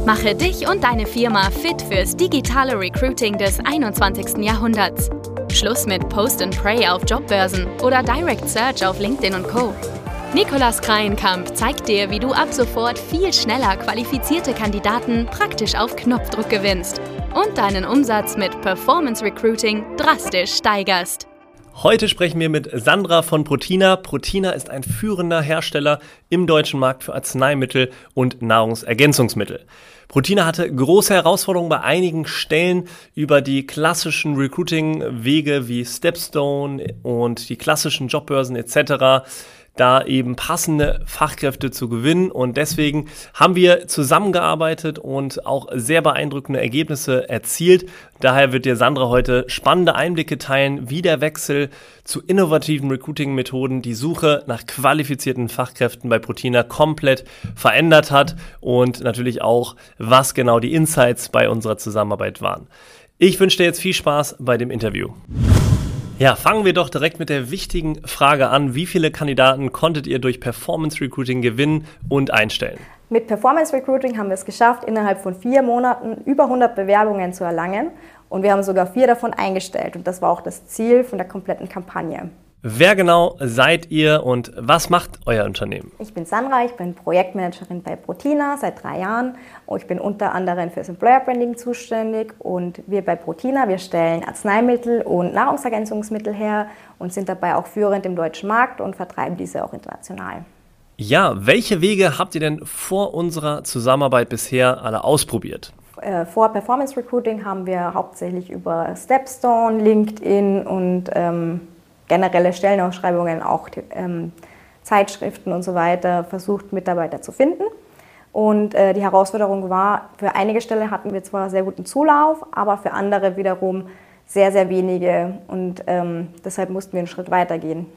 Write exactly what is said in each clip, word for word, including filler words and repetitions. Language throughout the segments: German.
Mache dich und deine Firma fit fürs digitale Recruiting des einundzwanzigsten Jahrhunderts. Schluss mit Post and Pray auf Jobbörsen oder Direct Search auf LinkedIn und Co. Nicolas Kreienkamp zeigt dir, wie du ab sofort viel schneller qualifizierte Kandidaten praktisch auf Knopfdruck gewinnst und deinen Umsatz mit Performance Recruiting drastisch steigerst. Heute sprechen wir mit Sandra von Protina. Protina ist ein führender Hersteller im deutschen Markt für Arzneimittel und Nahrungsergänzungsmittel. Protina hatte große Herausforderungen bei einigen Stellen über die klassischen Recruiting-Wege wie Stepstone und die klassischen Jobbörsen et cetera, da eben passende Fachkräfte zu gewinnen. Und deswegen haben wir zusammengearbeitet und auch sehr beeindruckende Ergebnisse erzielt. Daher wird dir Sandra heute spannende Einblicke teilen, wie der Wechsel zu innovativen Recruiting-Methoden die Suche nach qualifizierten Fachkräften bei Protina komplett verändert hat und natürlich auch, was genau die Insights bei unserer Zusammenarbeit waren. Ich wünsche dir jetzt viel Spaß bei dem Interview. Ja, fangen wir doch direkt mit der wichtigen Frage an. Wie viele Kandidaten konntet ihr durch Performance Recruiting gewinnen und einstellen? Mit Performance Recruiting haben wir es geschafft, innerhalb von vier Monaten über hundert Bewerbungen zu erlangen. Und wir haben sogar vier davon eingestellt. Und das war auch das Ziel von der kompletten Kampagne. Wer genau seid ihr und was macht euer Unternehmen? Ich bin Sandra, ich bin Projektmanagerin bei Protina seit drei Jahren und ich bin unter anderem fürs Employer Branding zuständig. Und wir bei Protina, wir stellen Arzneimittel und Nahrungsergänzungsmittel her und sind dabei auch führend im deutschen Markt und vertreiben diese auch international. Ja, welche Wege habt ihr denn vor unserer Zusammenarbeit bisher alle ausprobiert? Vor Performance Recruiting haben wir hauptsächlich über Stepstone, LinkedIn und ähm, generelle Stellenausschreibungen, auch die, ähm, Zeitschriften und so weiter, versucht, Mitarbeiter zu finden. Und äh, die Herausforderung war, für einige Stellen hatten wir zwar sehr guten Zulauf, aber für andere wiederum sehr, sehr wenige. Und ähm, deshalb mussten wir einen Schritt weiter gehen.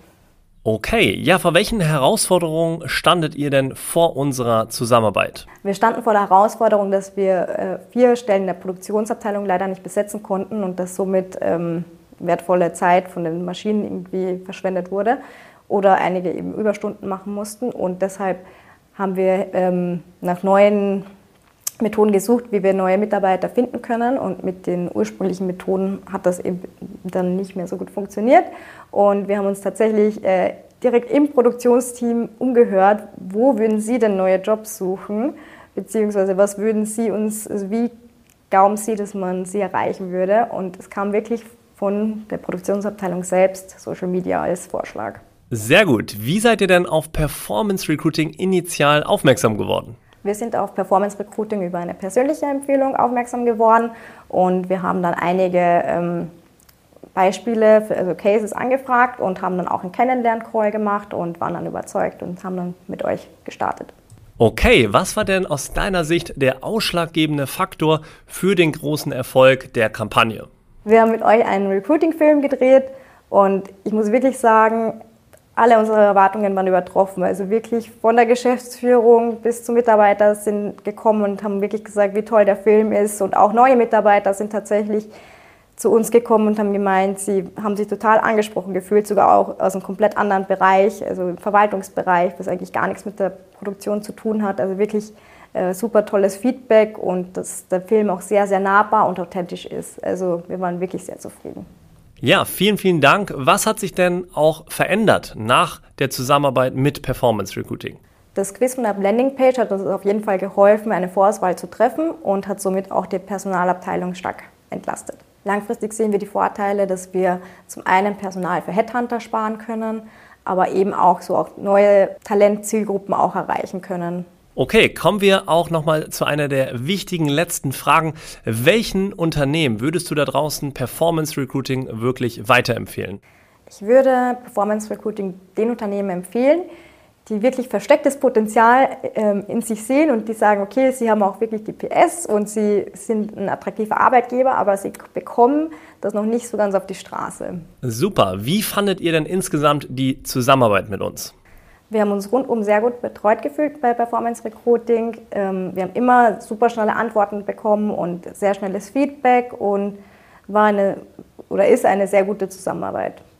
Okay, ja, vor welchen Herausforderungen standet ihr denn vor unserer Zusammenarbeit? Wir standen vor der Herausforderung, dass wir äh, vier Stellen in der Produktionsabteilung leider nicht besetzen konnten und das somit ähm, wertvolle Zeit von den Maschinen irgendwie verschwendet wurde oder einige eben Überstunden machen mussten. Und deshalb haben wir ähm, nach neuen Methoden gesucht, wie wir neue Mitarbeiter finden können. Und mit den ursprünglichen Methoden hat das eben dann nicht mehr so gut funktioniert. Und wir haben uns tatsächlich äh, direkt im Produktionsteam umgehört, wo würden Sie denn neue Jobs suchen, beziehungsweise was würden Sie uns, also wie glauben Sie, dass man sie erreichen würde. Und es kam wirklich von der Produktionsabteilung selbst, Social Media als Vorschlag. Sehr gut. Wie seid ihr denn auf Performance Recruiting initial aufmerksam geworden? Wir sind auf Performance Recruiting über eine persönliche Empfehlung aufmerksam geworden und wir haben dann einige ähm, Beispiele, für, also Cases angefragt und haben dann auch einen Kennenlern-Call gemacht und waren dann überzeugt und haben dann mit euch gestartet. Okay, was war denn aus deiner Sicht der ausschlaggebende Faktor für den großen Erfolg der Kampagne? Wir haben mit euch einen Recruiting-Film gedreht und ich muss wirklich sagen, alle unsere Erwartungen waren übertroffen. Also wirklich von der Geschäftsführung bis zum Mitarbeiter sind gekommen und haben wirklich gesagt, wie toll der Film ist. Und auch neue Mitarbeiter sind tatsächlich zu uns gekommen und haben gemeint, sie haben sich total angesprochen gefühlt, sogar auch aus einem komplett anderen Bereich, also im Verwaltungsbereich, was eigentlich gar nichts mit der Produktion zu tun hat. Also wirklich Äh, super tolles Feedback und dass der Film auch sehr, sehr nahbar und authentisch ist. Also wir waren wirklich sehr zufrieden. Ja, vielen, vielen Dank. Was hat sich denn auch verändert nach der Zusammenarbeit mit Performance Recruiting? Das Quiz von der Landingpage hat uns auf jeden Fall geholfen, eine Vorauswahl zu treffen und hat somit auch die Personalabteilung stark entlastet. Langfristig sehen wir die Vorteile, dass wir zum einen Personal für Headhunter sparen können, aber eben auch so auch neue Talentzielgruppen auch erreichen können. Okay, kommen wir auch nochmal zu einer der wichtigen letzten Fragen. Welchen Unternehmen würdest du da draußen Performance Recruiting wirklich weiterempfehlen? Ich würde Performance Recruiting den Unternehmen empfehlen, die wirklich verstecktes Potenzial ähm, in sich sehen und die sagen, okay, sie haben auch wirklich die P S und sie sind ein attraktiver Arbeitgeber, aber sie bekommen das noch nicht so ganz auf die Straße. Super. Wie fandet ihr denn insgesamt die Zusammenarbeit mit uns? Wir haben uns rundum sehr gut betreut gefühlt bei Performance Recruiting. Wir haben immer super schnelle Antworten bekommen und sehr schnelles Feedback und war eine oder ist eine sehr gute Zusammenarbeit.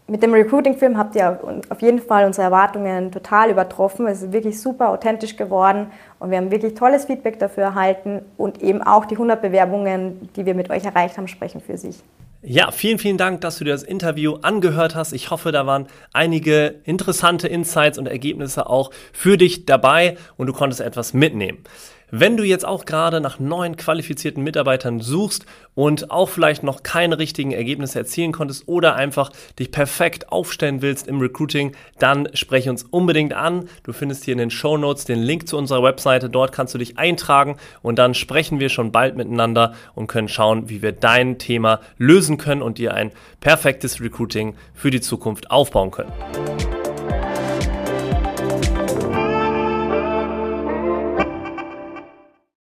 Mit dem Recruiting-Film habt ihr auf jeden Fall unsere Erwartungen total übertroffen. Es ist wirklich super authentisch geworden und wir haben wirklich tolles Feedback dafür erhalten und eben auch die hundert Bewerbungen, die wir mit euch erreicht haben, sprechen für sich. Ja, vielen, vielen Dank, dass du dir das Interview angehört hast. Ich hoffe, da waren einige interessante Insights und Ergebnisse auch für dich dabei und du konntest etwas mitnehmen. Wenn du jetzt auch gerade nach neuen qualifizierten Mitarbeitern suchst und auch vielleicht noch keine richtigen Ergebnisse erzielen konntest oder einfach dich perfekt aufstellen willst im Recruiting, dann spreche uns unbedingt an. Du findest hier in den Shownotes den Link zu unserer Webseite. Dort kannst du dich eintragen und dann sprechen wir schon bald miteinander und können schauen, wie wir dein Thema lösen können und dir ein perfektes Recruiting für die Zukunft aufbauen können.